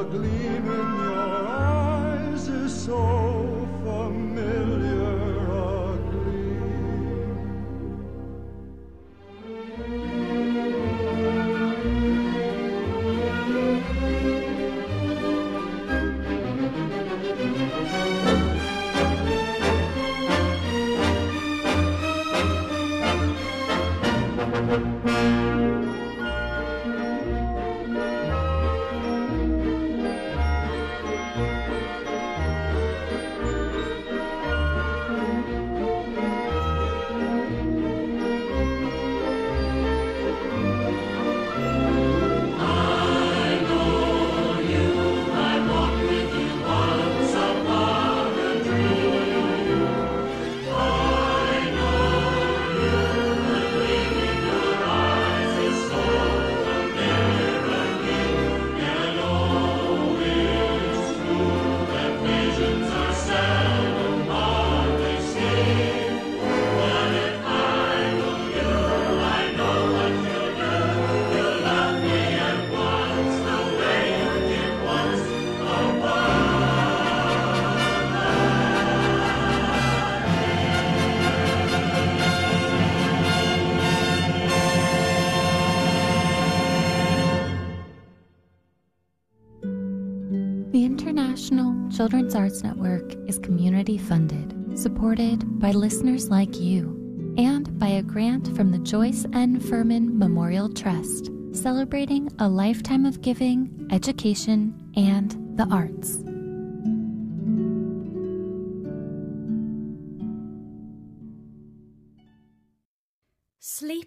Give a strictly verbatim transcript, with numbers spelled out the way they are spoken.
gleam in your eyes is so familiar, a gleam. The International Children's Arts Network is community funded, supported by listeners like you, and by a grant from the Joyce N. Furman Memorial Trust, celebrating a lifetime of giving, education, and the arts. Sleep